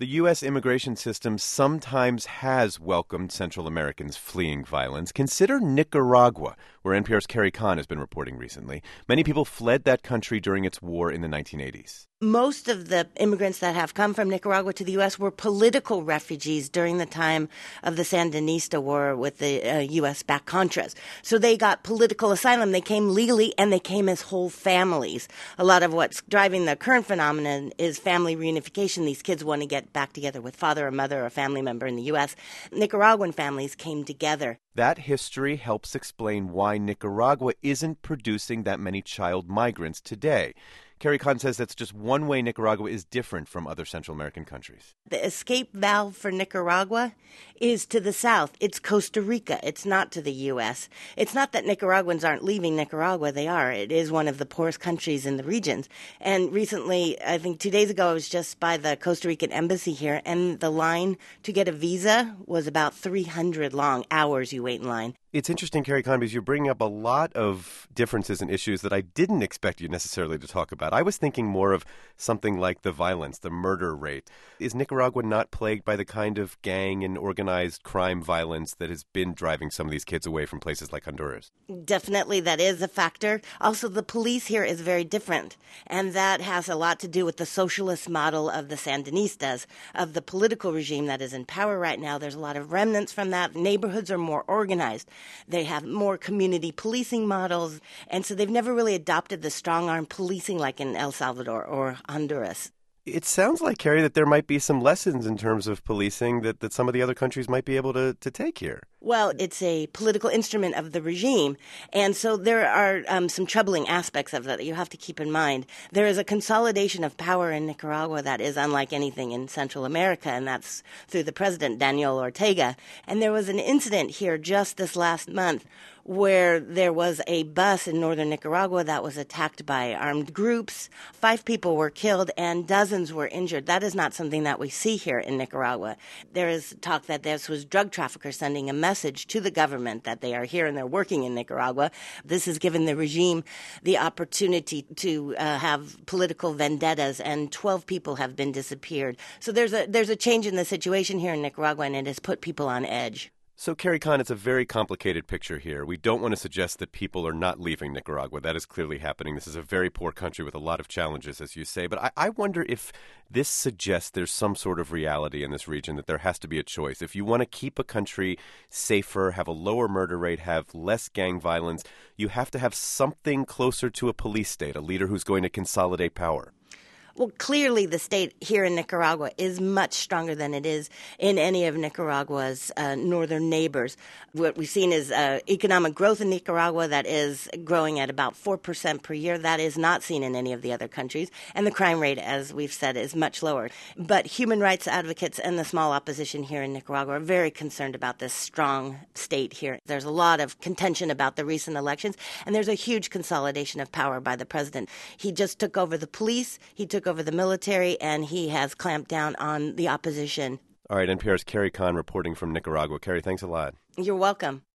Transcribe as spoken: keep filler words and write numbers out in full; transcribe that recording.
The U S immigration system sometimes has welcomed Central Americans fleeing violence. Consider Nicaragua, where N P R's Carrie Kahn has been reporting recently. Many people fled that country during its war in the nineteen eighties. Most of the immigrants that have come from Nicaragua to the U S were political refugees during the time of the Sandinista war with the uh, U S-backed Contras. So they got political asylum. They came legally, and they came as whole families. A lot of what's driving the current phenomenon is family reunification. These kids want to get back together with father or mother or a family member in the U S. Nicaraguan families came together. That history helps explain why Nicaragua isn't producing that many child migrants today. Carrie Kahn says that's just one way Nicaragua is different from other Central American countries. The escape valve for Nicaragua is to the south. It's Costa Rica. It's not to the U S. It's not that Nicaraguans aren't leaving Nicaragua. They are. It is one of the poorest countries in the regions. And recently, I think two days ago, I was just by the Costa Rican embassy here, and the line to get a visa was about three hundred long hours you wait in line. It's interesting, Carrie Kahn, because you're bringing up a lot of differences and issues that I didn't expect you necessarily to talk about. I was thinking more of something like the violence, the murder rate. Is Nicaragua not plagued by the kind of gang and organized crime violence that has been driving some of these kids away from places like Honduras? Definitely, that is a factor. Also, the police here is very different, and that has a lot to do with the socialist model of the Sandinistas, of the political regime that is in power right now. There's a lot of remnants from that. Neighborhoods are more organized. They have more community policing models, and so they've never really adopted the strong-arm policing like in El Salvador or Honduras. It sounds like, Carrie, that there might be some lessons in terms of policing that, that some of the other countries might be able to, to take here. Well, it's a political instrument of the regime, and so there are um, some troubling aspects of that that you have to keep in mind. There is a consolidation of power in Nicaragua that is unlike anything in Central America, and that's through the president, Daniel Ortega. And there was an incident here just this last month where there was a bus in northern Nicaragua that was attacked by armed groups. Five people were killed and dozens were injured. That is not something that we see here in Nicaragua. There is talk that this was drug traffickers sending a message to the government that they are here and they're working in Nicaragua. This has given the regime the opportunity to uh, have political vendettas, and twelve people have been disappeared. So there's a there's a change in the situation here in Nicaragua, and it has put people on edge. So, Carrie Kahn, it's a very complicated picture here. We don't want to suggest that people are not leaving Nicaragua. That is clearly happening. This is a very poor country with a lot of challenges, as you say. But I, I wonder if this suggests there's some sort of reality in this region, that there has to be a choice. If you want to keep a country safer, have a lower murder rate, have less gang violence, you have to have something closer to a police state, a leader who's going to consolidate power. Well, clearly the state here in Nicaragua is much stronger than it is in any of Nicaragua's uh, northern neighbors. What we've seen is uh, economic growth in Nicaragua that is growing at about four percent per year. That is not seen in any of the other countries. And the crime rate, as we've said, is much lower. But human rights advocates and the small opposition here in Nicaragua are very concerned about this strong state here. There's a lot of contention about the recent elections, and there's a huge consolidation of power by the president. He just took over the police. He took over the military, and he has clamped down on the opposition. All right, N P R's Carrie Kahn reporting from Nicaragua. Carrie, thanks a lot. You're welcome.